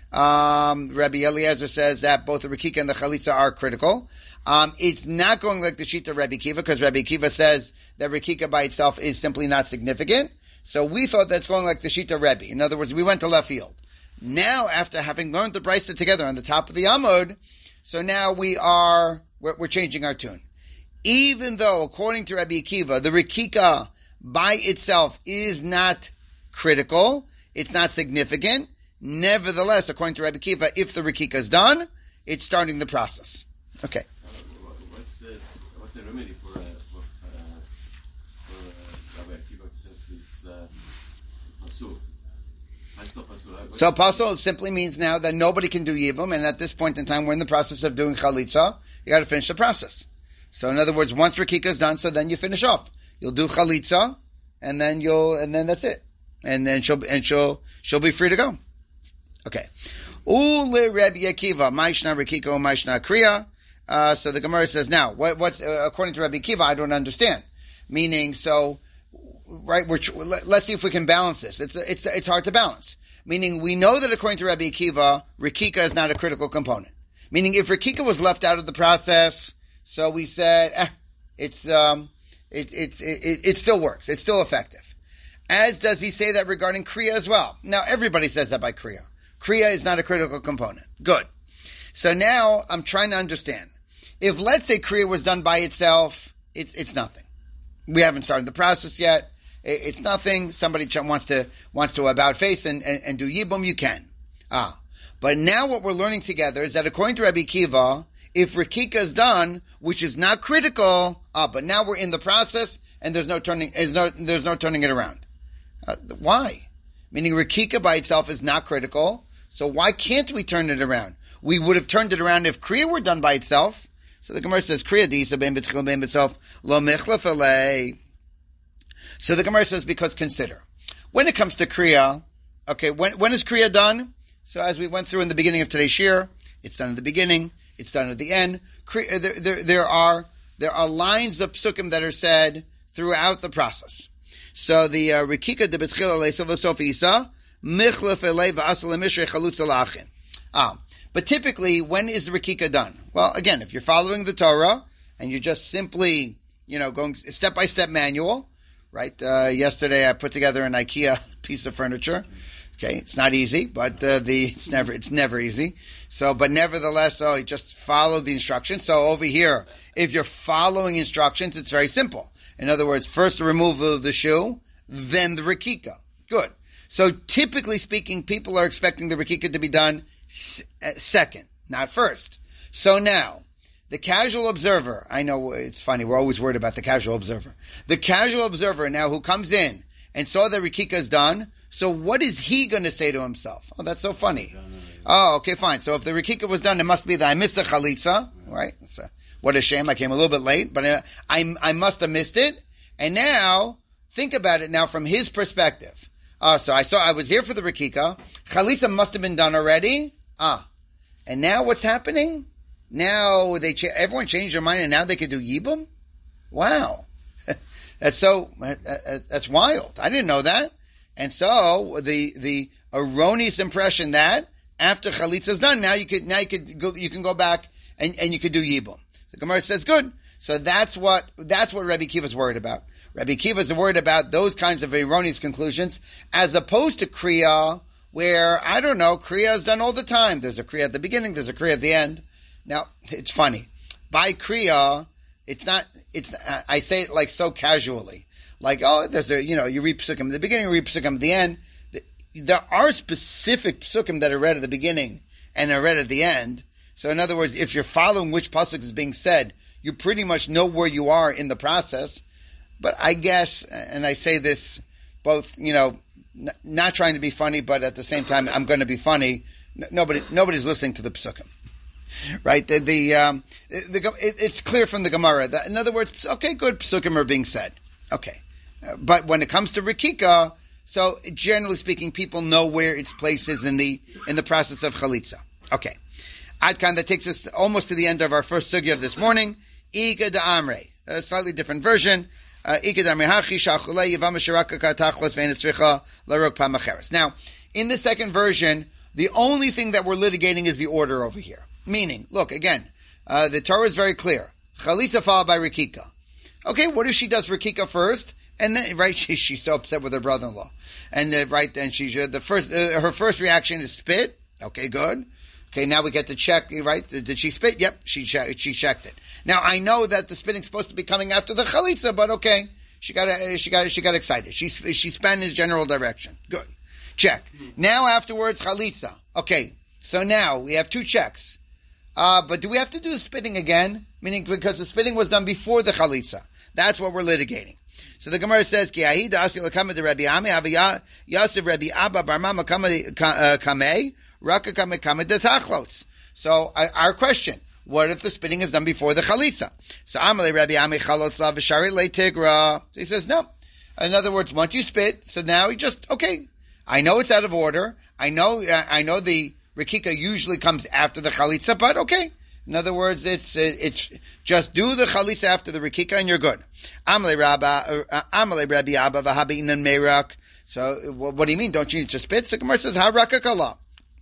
[SPEAKER 1] Um, Rebbe Eliezer says that both the Rikika and the Chalitza are critical. Um, it's not going like the Shita Rebbe Kiva, because Rebbe Kiva says that Rikika by itself is simply not significant. So we thought that's going like the Shita Rebbe. In other words, we went to left field. Now, after having learned the Brisa together on the top of the Amud, so now we are, we're, we're changing our tune. Even though, according to Rebbe Akiva, the Rikika by itself is not critical, it's not significant. Nevertheless, according to Rabbi Akiva, if the Rikika is done, it's starting the process. Okay.
[SPEAKER 2] What's the, what's the remedy for, uh, for, uh, for uh, Rabbi Akiva says it's uh, pasul?
[SPEAKER 1] So pasul simply means now that nobody can do yibum, and at this point in time, we're in the process of doing chalitza. You got to finish the process. So in other words, once Rikika is done, so then you finish off. You'll do chalitza, and then you'll, and then that's it. And then she'll and she'll she'll be free to go. Okay. Ule Rebbe Akiva, Maishna Rikika, Maishna Kriya. Uh, so the Gemara says, now, what, what's uh, according to Rebbe Akiva? I don't understand. Meaning, so right, we're let's see if we can balance this. It's it's it's hard to balance. Meaning, we know that according to Rebbe Akiva, Rikika is not a critical component. Meaning, if Rikika was left out of the process, so we said, eh, it's um, it it's it, it, it still works. It's still effective. As does he say that regarding Kriya as well. Now, everybody says that by Kriya. Kriya is not a critical component. Good. So now, I'm trying to understand. If, let's say, Kriya was done by itself, it's it's nothing. We haven't started the process yet. It's nothing. Somebody wants to wants to about face and, and, and do Yibum, you can. Ah. But now what we're learning together is that according to Rabbi Akiva, if Rikika is done, which is not critical, ah, but now we're in the process, and there's no turning, there's no, there's no turning it around. Uh, why? Meaning Rikika by itself is not critical, so why can't we turn it around? We would have turned it around if Kriya were done by itself. So the Gemara says, Kriya di'isa ben b'tchil ben b'tzelf lo mechlef alei. So the Gemara says, because consider. When it comes to Kriya, okay, when when is Kriya done? So as we went through in the beginning of today's shir, it's done at the beginning, it's done at the end. Kriya, there, there, there are there are lines of psukim that are said throughout the process. So the uh, Rikika de Betchila Leisov Sofisa Michlef Elei V'Asal Mishrei Chalutza Lachin. Ah, but typically, when is the Rikika done? Well, again, if you're following the Torah and you're just simply, you know, going step by step manual, right? Uh, yesterday I put together an IKEA piece of furniture. Okay, it's not easy, but uh, the it's never it's never easy. So, but nevertheless, so you just follow the instructions. So over here, if you're following instructions, it's very simple. In other words, first the removal of the shoe, then the Rikika. Good. So typically speaking, people are expecting the Rikika to be done s- second, not first. So now, The casual observer, I know it's funny, we're always worried about the casual observer. The casual observer now who comes in and saw that Rikika is done, so what is he going to say to himself? Oh, that's so funny. Oh, okay, fine. So if the Rikika was done, it must be that I missed the Chalitza, right? So, what a shame, I came a little bit late, but I, I, I must have missed it. And now, think about it now from his perspective. Uh, so I saw, I was here for the Rikika. Chalitza must have been done already. Ah. And now what's happening? Now they ch- everyone changed their mind and now they could do Yibum? Wow. That's so, uh, uh, that's wild. I didn't know that. And so the, the erroneous impression that after Chalitza is done, now you could, now you could go, you can go back and, and you could do Yibum. The Gemara says, good. So that's what, that's what Rabbi Kiva is worried about. Rabbi Kiva is worried about those kinds of erroneous conclusions as opposed to Kriya, where, I don't know, Kriya is done all the time. There's a Kriya at the beginning, there's a Kriya at the end. Now, it's funny. By Kriya, it's not, it's, I say it like so casually. Like, oh, there's a, you know, you read Psukim at the beginning, you read Psukim at the end. There are specific Psukim that are read at the beginning and are read at the end. So in other words, if you're following which Pasuk is being said, you pretty much know where you are in the process. But I guess, and I say this both, you know, n- not trying to be funny, but at the same time, I'm going to be funny. N- nobody, nobody's listening to the Psukim. Right? The, the, um, the, the it, it's clear from the Gemara that, in other words, okay, good, Psukim are being said. Okay. Uh, but when it comes to Rikika, so generally speaking, people know where its place is in the, in the process of Chalitza. Okay. Adkan, that takes us almost to the end of our first sugya of this morning. Iga da Amre. A slightly different version. Now, in the second version, the only thing that we're litigating is the order over here. Meaning, look, again, uh, the Torah is very clear. Chalitza followed by Rikika. Okay, what if she does Rikika first? And then, right, she, she's so upset with her brother-in-law. And, uh, right, then she's, uh, the first, uh, her first reaction is spit. Okay, good. Okay, now we get to check, right? Did she spit? Yep, she che- she checked it. Now, I know that the spitting's supposed to be coming after the chalitza, but okay. She got she got she got excited. She she span in his general direction. Good. Check. Now afterwards, chalitza. Okay, so now we have two checks. Uh, but do we have to do the spitting again? Meaning, because the spitting was done before the chalitza. That's what we're litigating. So the Gemara says, Ki ahi da'asi l'kama de Rabbi Ami, avi yasif Rabbi Abba bar mama kamei, raka kamei kamei de tachlos. So, our question, what if the spitting is done before the chalitza? So, Amalei Rabbi Ami chalotz la v'shari le tigra. So he says, no. In other words, once you spit, so now he just, okay, I know it's out of order. I know, I know the Rikika usually comes after the chalitza, but okay. In other words, it's it's just do the chalitza after the Rikika and you're good. Amalei Rabbi Abba v'habi inan merak. So what do you mean? Don't you need to spit? So Gemara says, ha raka kala.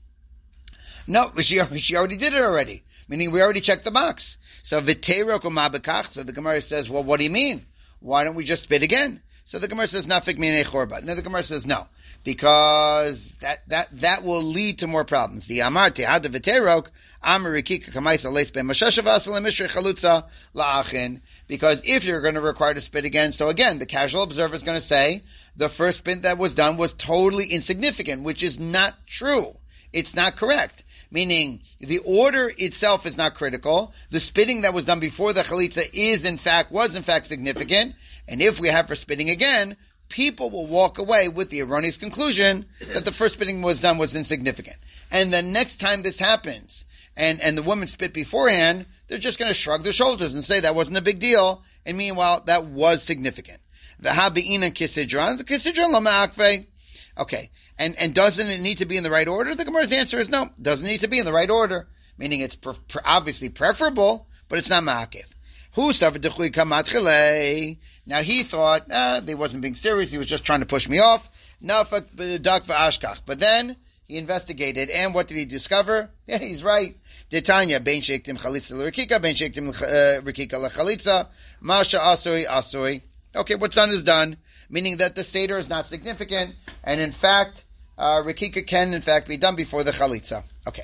[SPEAKER 1] No, she she already did it already. Meaning we already checked the box. So v'teirok u'mabekach. So the Gemara says, well, what do you mean? Why don't we just spit again? So the Gemara says, nafik minei chorba. Now the Gemara says, no. Because that, that, that will lead to more problems. The Amar Te'ad V'terok, Amar Rikika Kamaisa Leis Ben Mashashavas Lemishrei Chalutza La'achin. Because if you're going to require to spit again, so again, the casual observer is going to say, the first spit that was done was totally insignificant, which is not true. It's not correct. Meaning, the order itself is not critical. The spitting that was done before the Chalitza is in fact, was in fact significant. And if we have for spitting again, people will walk away with the erroneous conclusion that the first spitting was done was insignificant. And the next time this happens, and, and the woman spit beforehand, they're just going to shrug their shoulders and say that wasn't a big deal, and meanwhile, that was significant. V'habi'ina kisidron, the kisidron lama'akve. Okay, and, and doesn't it need to be in the right order? The Gemara's answer is no, doesn't need to be in the right order, meaning it's pre- pre- obviously preferable, but it's not ma'akev. Who suffered the chuy kamat chilei? Now he thought, ah, they wasn't being serious. He was just trying to push me off. Nafak dak v'ashkach. But then he investigated, and what did he discover? Yeah, he's right. Detanya ben sheiktim chalitza l'rikika, ben sheiktim rikika l'chalitza. Masha asui asui. Okay, what's done is done, meaning that the seder is not significant, and in fact, uh, rikika can in fact be done before the chalitza. Okay.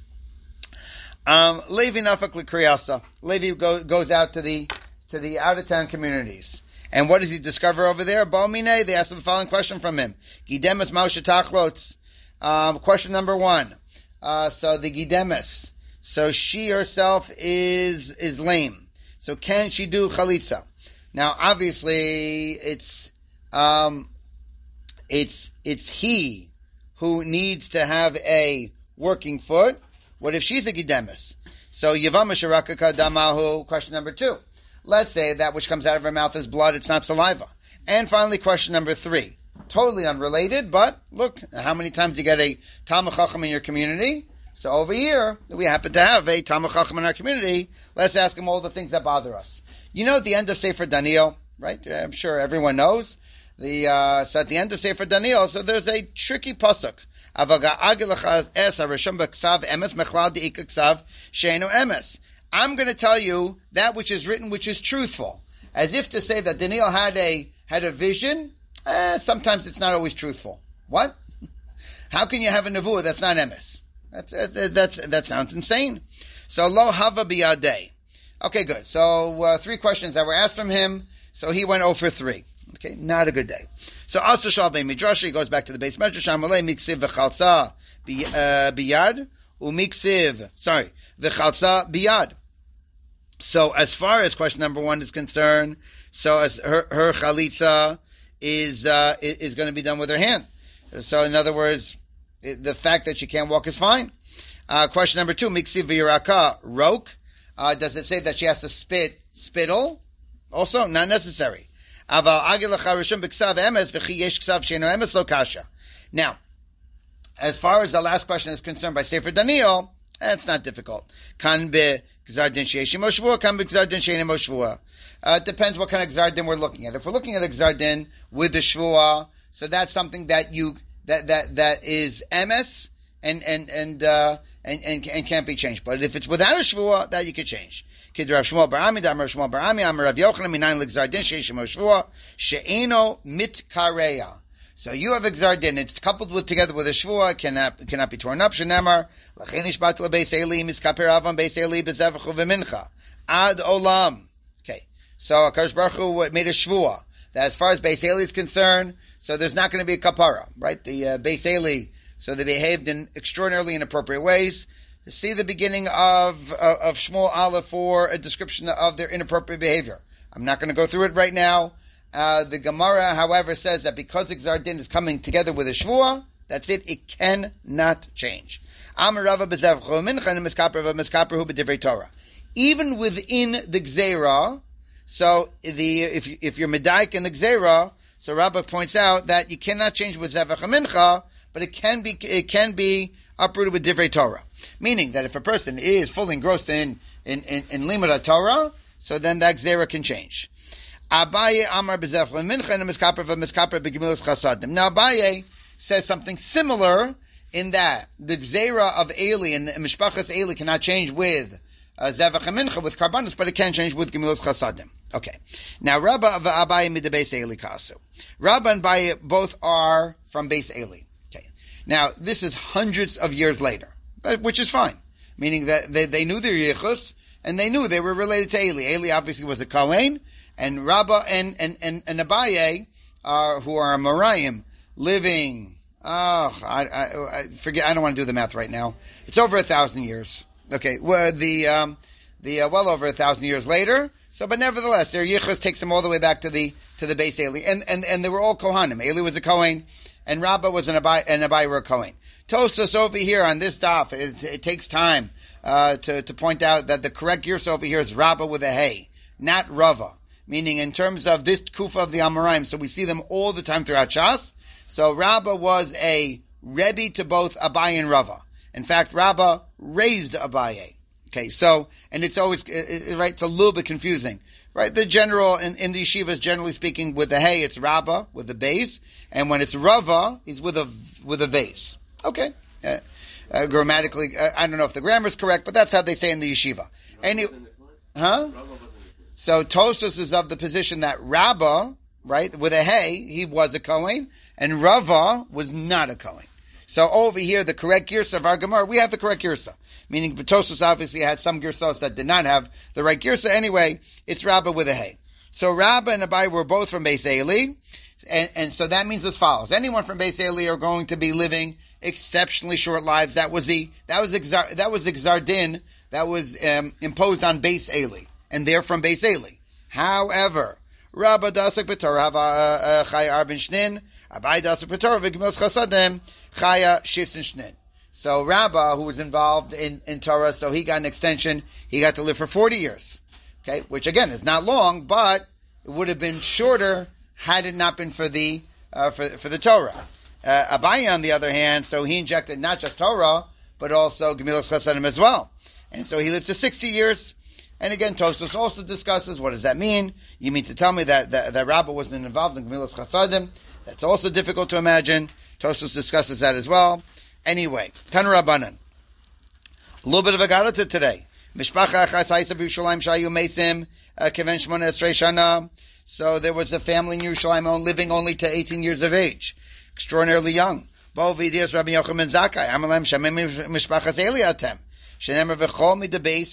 [SPEAKER 1] Um, Levi nafak l'kriyasa. Levi go, goes out to the to the out of town communities. And what does he discover over there? Ba'omine, they ask the following question from him. Gidemis Moshe Tachlotz. Um, question number one. Uh, so the Gidemis. so she herself is is lame. So can she do chalitza? Now, obviously, it's um, it's it's he who needs to have a working foot. What if she's a gidemis? So Yavama Sharakaka Damahu, question number two. Let's say that which comes out of her mouth is blood, it's not saliva. And finally, question number three. Totally unrelated, but look, how many times do you get a Talmud Chacham in your community? So over here, we happen to have a Talmud Chacham in our community. Let's ask him all the things that bother us. You know at the end of Sefer Daniel, right? I'm sure everyone knows. The uh, so at the end of Sefer Daniel, so there's a tricky pasuk. I'm going to tell you that which is written, which is truthful. As if to say that Daniel had a had a vision. Eh, sometimes it's not always truthful. What? How can you have a nevuah that's not emes? That's, that's, that's, that sounds insane. So, lo hava biyadeh. Okay, good. So, uh, three questions that were asked from him. So, he went zero for three. Okay, not a good day. So, also shal bei midrash, he goes back to the base medrash. Amalei miksiv v'chalsa biyad, umiksiv, sorry, v'chalsa biyad. So, as far as question number one is concerned, so as her, her chalitza is, uh, is going to be done with her hand. So, in other words, the fact that she can't walk is fine. Uh, question number two, miksiv v'yiraka, rok. Uh, does it say that she has to spit, spittle? Also, not necessary. Now, as far as the last question is concerned by Sefer Daniel, it's not difficult. Kan be gzar din sheishim o shvua, kan be gzar din sheinem o shvua. It depends what kind of gzar din we're looking at. If we're looking at a gzar din with the shvua, so that's something that you that that that is emes and and and uh, and, and and can't be changed. But if it's without a shvua, that you can change. Rav Shmuel bar Ami, Rav Shmuel bar Ami, Amar Rav Yochanan, minayin l'gzar din sheishim o shvua she'eno mitkareya. So you have a gzar din. It's coupled with together with a shvua. Cannot cannot be torn up. Shenemar l'chein ishbat lebeis eli miskaper avam beis eli bezevachu v'mincha ad olam. Okay, so HaKadosh Baruch Hu made a shvua that as far as beis eli is concerned, so there's not going to be a kapara, right? The uh, beis eli, so they behaved in extraordinarily inappropriate ways. See the beginning of uh, of Shmuel Aleph for a description of their inappropriate behavior. I'm not going to go through it right now. Uh, the Gemara, however, says that because Gzar Din is coming together with a Shvuah, that's it. It cannot change. Even within the Gzera, so the if you, if you're Medaik in the Gzera, so Rabbah points out that you cannot change with Zevach Mincha, but it can be it can be uprooted with Divrei Torah. Meaning that if a person is fully engrossed in in in, in Limud Torah, so then that Gzera can change. Abaye Amar B'Zefra Mincha and Miskaper v'Miskaper B'Gemilos Chasadim. Now Abaye says something similar in that the Gzera of Eli and Mishpachas Eli cannot change with uh, Zevach and Mincha with Karbanos, but it can change with Gemilos Chasadim. Okay. Now Rabba of Abaye mid the Beis Eli Kasu. Rabba and Abaye both are from Beis Eli. Now, this is hundreds of years later, which is fine, meaning that they, they knew their yichus, and they knew they were related to Eli. Eli obviously was a Kohen, and Rabbah and, and, and, and Abaye, uh, who are a Merayim, living, oh, I, I, I forget, I don't want to do the math right now. It's over a thousand years. Okay, well, the, um, the, uh, well over a thousand years later, so, but nevertheless, their yichus takes them all the way back to the, to the base Eli, and, and, and they were all Kohanim. Eli was a Kohen, and Rabbah was an Abai, an Abai were a Kohen. Tosfos over here on this daf, it, it takes time uh, to, to point out that the correct girsa over here is Rabbah with a hey, not Rava. Meaning in terms of this kufa of the Amoraim, so we see them all the time throughout Shas. So Rabbah was a Rebbe to both Abai and Rava. In fact, Rabbah raised Abaye. Okay, so, and it's always, it, it, right, it's a little bit confusing. Right, the general, in, in the yeshivas, generally speaking, with the hey, it's Rabbah, with the base, and when it's Rava, he's with a, with a vase. Okay. Uh, uh, grammatically, uh, I don't know if the grammar is correct, but that's how they say in the yeshiva. Any, huh? So Tosfos is of the position that Rabbah, right, with a hey, he was a Kohen, and Rava was not a Kohen. So over here, the correct girsa of our Gemara, we have the correct girsa. Meaning, Tosfos obviously had some girsos that did not have the right girsa. Anyway, it's Rabbah with a hey. So Rabbah and Abai were both from Beis Eli, and, and so that means as follows: anyone from Beis Eli are going to be living exceptionally short lives. That was the that was exar, that was the Gzar Din that was um, imposed on Beis Eli, and they're from Beis Eli. However, Rabba Dasak B'Torah have Chaya Arbin Shnin, Abai Dasak B'Torah v'Gemilas Chasadim Chaya Shisin Shnin. So Rabba, who was involved in, in Torah, so he got an extension. He got to live for forty years. Okay, which again is not long, but it would have been shorter had it not been for the uh, for for the Torah. Uh, Abai, on the other hand, so he injected not just Torah but also Gemilas Chasadim as well, and so he lived to sixty years. And again, Tosfos also discusses what does that mean. You mean to tell me that that, that Rabba wasn't involved in Gemilas Chasadim? That's also difficult to imagine. Tosfos discusses that as well. Anyway, Tan Rabbanan. A little bit of a garata today. Mishpacha achas ha'isa b'Yerushalayim shayu mesim keven shmona esrei shana. So there was a family in Yerushalayim living only to eighteen years of age, extraordinarily young. Bo v'idiyas Rabbi Yochanan ben Zakkai amalem shamim mishpachas Eli atem shenemer v'chol midabeis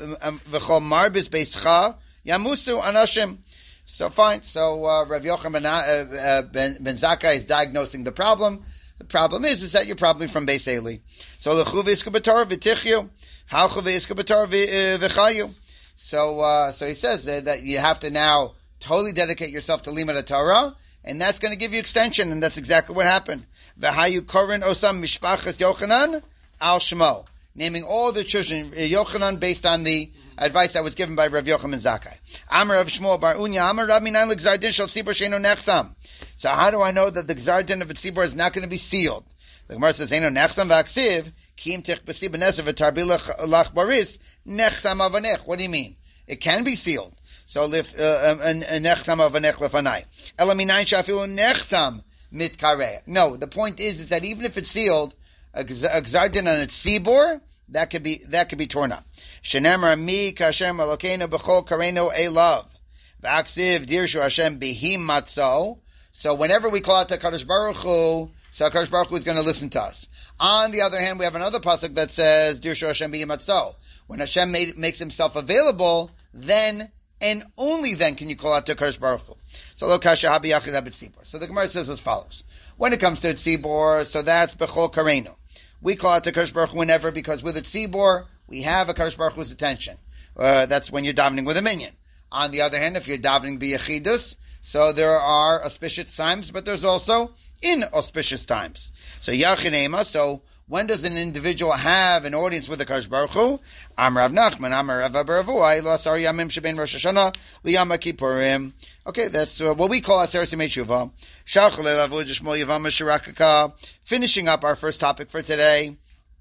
[SPEAKER 1] v'chol marbis beischa yamusu anashim. So fine. So uh, Rabbi Yochanan ben, uh, ben, ben Zakkai is diagnosing the problem. The problem is, is that you're probably from Beis Eli. So lechu v'isku b'Torah v'tichyu, halchu v'isku b'Torah v'chayu. So, uh, so he says that, that you have to now totally dedicate yourself to limud Torah, and that's going to give you extension, and that's exactly what happened. V'hayu korin osam mishpachas Yochanan al shmo, naming all the children Yochanan based on the advice that was given by Rav Yochanan ben Zakkai. Amar Rav Shmuel bar Unya, Amar Rav Minan l'gzar din shel tzibur she'eino nechtam. So how do I know that the Gzar Din of a tzibur is not going to be sealed? The Gemara says, "Eino nechtam v'aksiv kim tich b'si b'neser v'tarbi lach baris nechtam avanech." What do you mean? It can be sealed. So if nechtam avanech lefanai ela minayin shafilu nechtam mitkareh. No, the point is, is that even if it's sealed, a Gzar Din on its tzibur that could be that could be torn up. Shenemar mi kashem elokeinu b'chol karenu elav v'aksiv dirshu Hashem bihim matzo. So whenever we call out to Kadosh Baruch Hu, so Kadosh Baruch Hu is going to listen to us. On the other hand, we have another pasuk that says, Dirshu Hashem b'yimatzo. When Hashem made, makes himself available, then and only then can you call out to Kadosh Baruch Hu. So lo kasha habi yachid habit tzibor. So the Gemara says as follows. When it comes to tzibor, so that's bechol karenu. We call out to Kadosh Baruch Hu whenever, because with a tzibor, we have a Kadosh Baruch Hu's attention. Uh, that's when you're davening with a minion. On the other hand, if you're davening b'yachidus, so there are auspicious times, but there's also inauspicious times. So Yachinema, so when does an individual have an audience with the Kadosh Baruch Hu? Amar Rav Nachman, Amar Rav Baravuai, Lo Asar Yamim Sheben Rosh Hashanah, Liyam Kippurim. Okay, that's uh, what we call Aseret Yemei Tshuva. Shalch Le'Lavu Yishmol Yavama Shirakaka. Finishing up our first topic for today.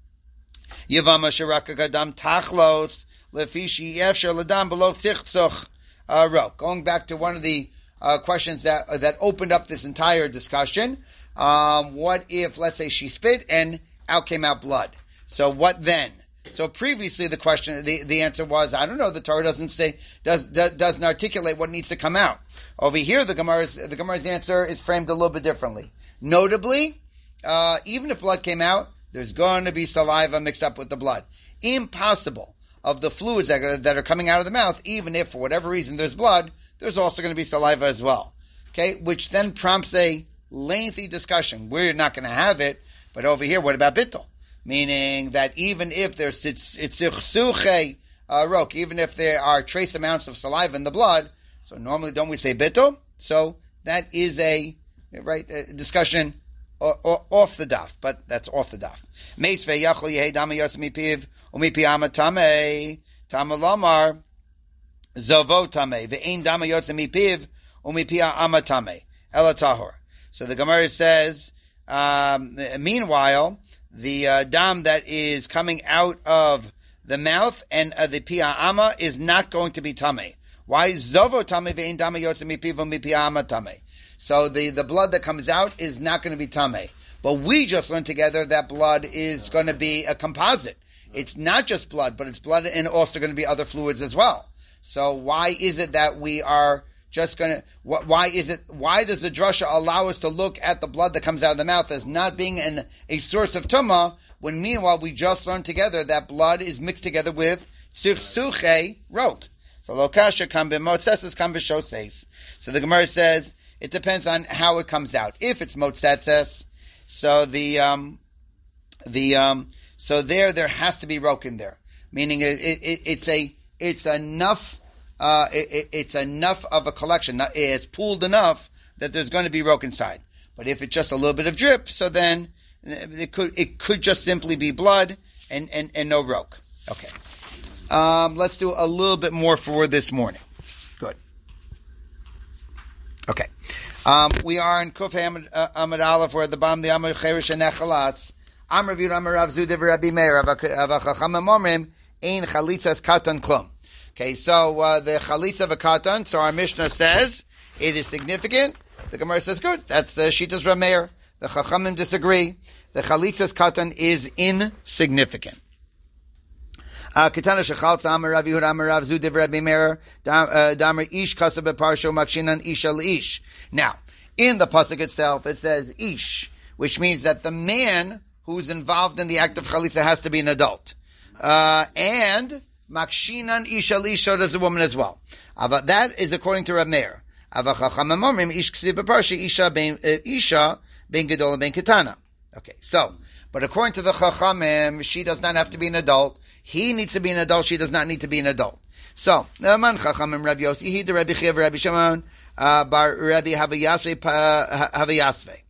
[SPEAKER 1] Yavama Shirakaka Dam Tachlos, Lefishi Efshar Ladam Below Tichtzuch Ro. Going back to one of the Uh, questions that uh, that opened up this entire discussion. Um, what if, let's say, she spit and out came out blood? So what then? So previously, the question, the, the answer was, I don't know. The Torah doesn't say does, does doesn't articulate what needs to come out. Over here, the Gemara's the Gemara's answer is framed a little bit differently. Notably, uh, even if blood came out, there's going to be saliva mixed up with the blood. Impossible of the fluids that are, that are coming out of the mouth, even if for whatever reason there's blood, there's also going to be saliva as well. Okay, which then prompts a lengthy discussion. We're not going to have it, but over here, what about bittul? Meaning that even if there's itzirsuche rok, even if there are trace amounts of saliva in the blood, so normally don't we say bittul? So that is a right a discussion o- o- off the daf, but that's off the daf. Meisvei yachol yehei dama yotz mipiv umipi amatamei tamalamar. Zavo tamei ve'ein dama yotze mipiv umipia amatame ela tahor. So the Gemara says, um, meanwhile, the uh, dam that is coming out of the mouth and uh, the pia ama is not going to be tamei. Why? Zavo tamei ve'ein dama yotze mipiv umipia amatame. So the, the blood that comes out is not going to be tamei. But we just learned together that blood is going to be a composite. It's not just blood, but it's blood and also going to be other fluids as well. So why is it that we are just going to, why is it, why does the drasha allow us to look at the blood that comes out of the mouth as not being an, a source of tumah, when meanwhile we just learned together that blood is mixed together with tzirsuche rok. So lokasha kam b'motzetzes kam b'shoses. So the Gemara says, it depends on how it comes out. If it's motzetzes, so the, um, the, um, so there, there has to be rok in there. meaning it, it, it's a it's enough uh, it, it's enough of a collection. It's pooled enough that there's going to be roke inside. But if it's just a little bit of drip, so then it could it could just simply be blood and, and, and no roke. Okay. Um, let's do a little bit more for this morning. Good. Okay. Um, we are in Kuf Amid, uh, Amid Aleph, we're at the bottom of the Amid Cherish and Nechalatz. Am Rav Yehuda Amar Rav Zuda Rabbi Meir Avachacham Momrim Ein Chalitzas Katan Klum. Okay, so uh, the Chalitza of a Katan, so our Mishnah says it is significant. The Gemara says good. That's uh, Shitas Rav Meir. The Chachamim disagree. The Chalitzas Katan is insignificant. Kitana Shechaltza Amar Rav Yehuda Amar Rav Zuda Rabbi Meir Damar Ish Kasa Beparsho Makshinan Isha Leish. Now, in the pasuk itself, it says Ish, which means that the man who's involved in the act of Chalitza has to be an adult. Uh, and Makshinan Isha Leish, so does the woman as well. Ava, that is according to Rav Meir. Ava Chachamim Omrim Ish Ksiv Beparsho Isha Ben Isha Ben Gedol Ben Ketana. Okay, so, but according to the Chachamim, she does not have to be an adult. He needs to be an adult. She does not need to be an adult. So, Man Chachamim Rav Yossi, he the Rabbi Chiv, Rabbi Shimon, Bar Rabbi Havayasve.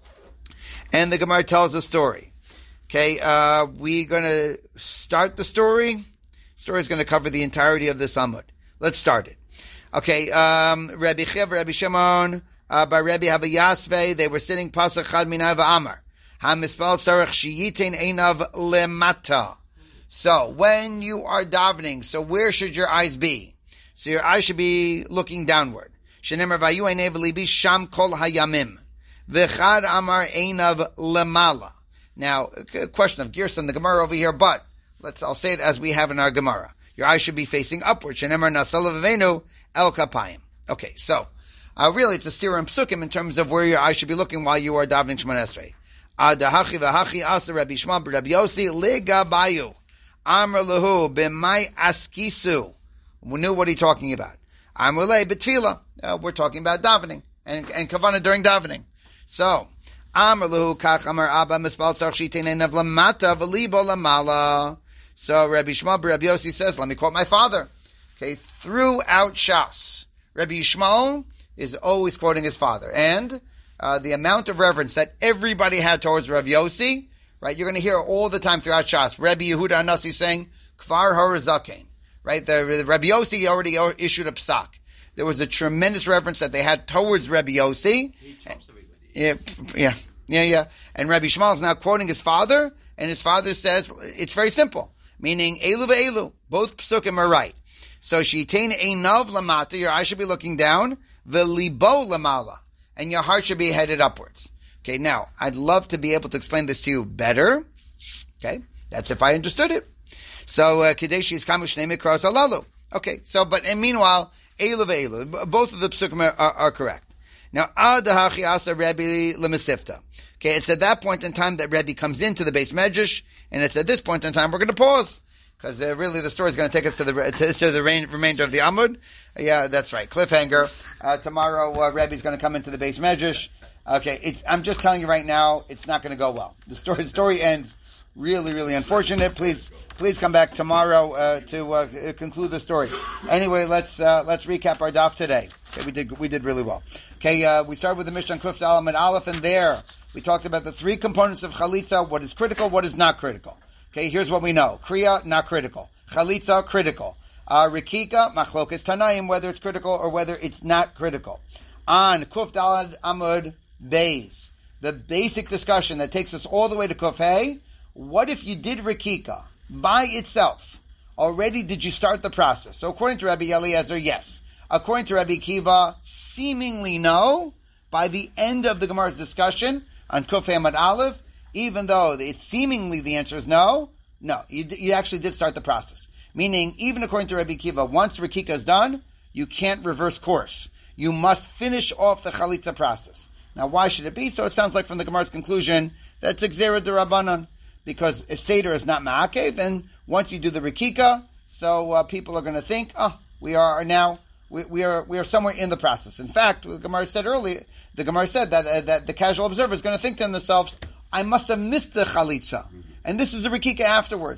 [SPEAKER 1] And the Gemara tells a story. Okay, uh, we're going to start the story. The story is going to cover the entirety of this Amud. Let's start it. Okay, um, Rabbi Chiv, Rabbi Shimon, uh, Bar Rabbi Havayasve, they were sitting Pasach Chad Minai V'Amar. HaMispal Tzarech Shiyitin Einav Lemata. So, when you are davening, so where should your eyes be? So your eyes should be looking downward. Shenemar vayu einev libi sham kol hayamim. V'chad amar einav lemala. Now, a question of Gerson, the Gemara over here, but let's, I'll say it as we have in our Gemara. Your eyes should be facing upward. Shenemar nasalav avenu el kapayim. Okay, so, uh, really it's a stirum psukim in terms of where your eyes should be looking while you are davening Shemon Esrei. Adahachi v'hachi asa Rabbi Shmuel Rabbi Yossi ligabayu. Amr lahu b'mai askisu. We knew what he's talking about. Amr lei b'tfila. Uh, we're talking about davening and, and kavanah during davening. So, Amr lahu kach amar abba mispal tzarch shitein einav lamata v'libo lamala. So Rabbi Shmuel Rabbi Yossi says, let me quote my father. Okay, throughout Shas, Rabbi Shmuel is always quoting his father, and uh, the amount of reverence that everybody had towards Rabbi Yossi. Right, you're going to hear all the time throughout Shas, Rabbi Yehuda Anasi saying, Kfar Harazakein. Right, the, the Rabbi Yossi already issued a psak. There was a tremendous reverence that they had towards Rabbi Yossi.
[SPEAKER 2] He trumps everybody.
[SPEAKER 1] Yeah, yeah, yeah, yeah. And Rabbi Shmuel is now quoting his father, and his father says, it's very simple, meaning, Elu ve'elu, both psukim are right. So, Shitain einav lamata, your eyes should be looking down, ve'libo lamala, and your heart should be headed upwards. Okay, now, I'd love to be able to explain this to you better. Okay, that's if I understood it. So, Kadeshi is kamu shnei mikros alalu. Okay, so, but, and meanwhile, Eilu ve'elu, both of the psukim are, are, are correct. Now, Adahachi asa Rebbe lemisifta. Okay, it's at that point in time that Rebbe comes into the base medrash, and it's at this point in time we're going to pause. Because uh, really the story is going to take us to the to, to the rain, remainder of the Amud. Uh, yeah, that's right, cliffhanger. Uh, tomorrow, uh, Rebbe's going to come into the base medrash. Okay, it's, I'm just telling you right now, it's not going to go well. The story, the story ends really, really unfortunate. Please, please come back tomorrow uh, to uh, conclude the story. Anyway, let's uh, let's recap our daf today. Okay, we did we did really well. Okay, uh, we started with the Mishnah Kuf Dalam and Aleph, and there we talked about the three components of chalitza: what is critical, what is not critical. Okay, here's what we know: kriya, not critical; chalitza, critical; uh, rikika, machlokas tanaim, whether it's critical or whether it's not critical. On Kuf Dalad Amud Beis, the basic discussion that takes us all the way to Kuf Hey, what if you did Rikika by itself? Already did you start the process? So according to Rabbi Eliezer, yes. According to Rabbi Kiva, seemingly no. By the end of the Gemara's discussion on Kuf Hey Amud Aleph, even though it's seemingly the answer is no, no, you, you actually did start the process. Meaning, even according to Rabbi Kiva, once Rikika is done, you can't reverse course. You must finish off the Chalitza process. Now, why should it be? So it sounds like from the Gemara's conclusion, that's Xera D'Rabbanan, because a Seder is not Ma'akev, and once you do the Rikika, so uh, people are going to think, oh, we are now, we, we are we are somewhere in the process. In fact, the Gemara said earlier, the Gemara said that uh, that the casual observer is going to think to themselves, I must have missed the Chalitza, and this is the Rikika afterwards.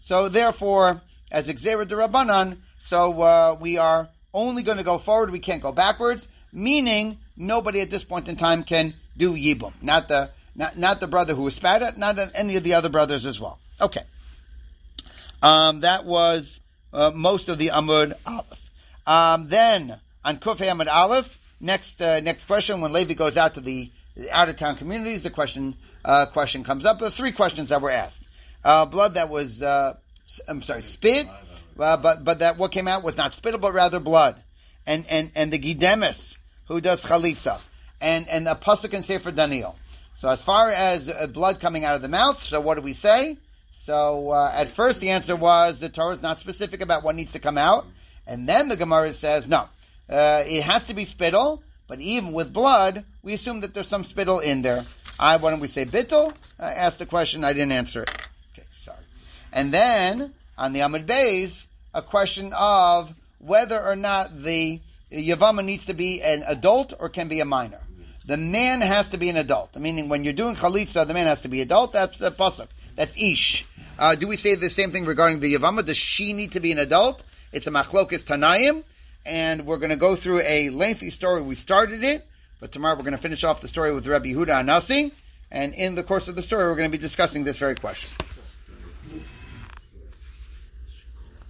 [SPEAKER 1] So therefore, as Xera de Rabbanan, so uh, we are only going to go forward. We can't go backwards. Meaning, nobody at this point in time can do Yibum. Not the not not the brother who was spat at, not any of the other brothers as well. Okay. Um, that was uh, most of the Amud Aleph. Um, then on Kufay Amud Aleph, next uh, next question. When Levi goes out to the out of town communities, the question uh, question comes up. The three questions that were asked: uh, blood that was uh, I'm sorry, spit, uh, but but that what came out was not spittle, but rather blood, and and and the Gidemis who does chalitza, and and a pasuk in Sefer Daniel. So as far as uh, blood coming out of the mouth, so what do we say? So uh, at first the answer was the Torah is not specific about what needs to come out, and then the Gemara says no, uh, it has to be spittle, but even with blood, we assume that there's some spittle in there. I why don't we say bittul? I asked the question, I didn't answer it. Okay, sorry. And then on the Amud Beis, a question of whether or not the Yavama needs to be an adult or can be a minor. The man has to be an adult. Meaning, when you're doing chalitza, the man has to be adult. That's the pasuk. That's ish. Uh, do we say the same thing regarding the Yavama? Does she need to be an adult? It's a machlokes Tanaim, and we're going to go through a lengthy story. We started it, but tomorrow we're going to finish off the story with Rabbi Yehuda Anasi, and in the course of the story, we're going to be discussing this very question.